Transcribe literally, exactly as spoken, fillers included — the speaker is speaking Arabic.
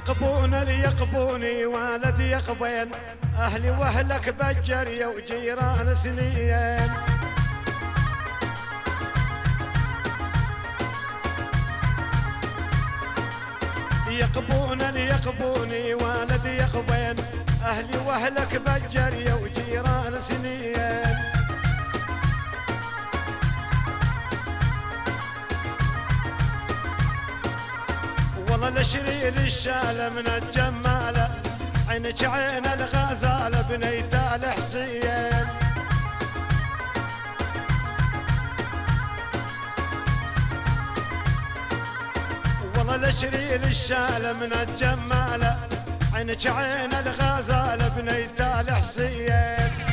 يقبون ليقبوني والد يقبين، أهلي وأهلك بجرية وجيران سنين. يقبون ليقبوني والد يقبين، أهلي وأهلك بجرية وجيران سنين. والله لشريل الشالة من الجمالة، عينك عين الغزالة بنيت الحسين. والله لشريل الشالة من الجمالة، عينك عين الغزالة بنيت الحسين.